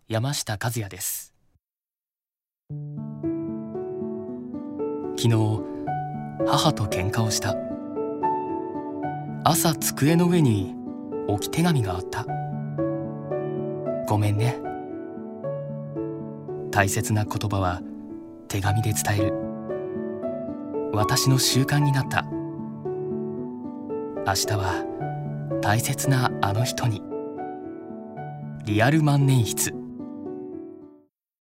山下和也です。昨日、母と喧嘩をした。朝机の上に置き手紙があった。ごめんね。大切な言葉は手紙で伝える。私の習慣になった。明日は大切なあの人に。リアル万年筆。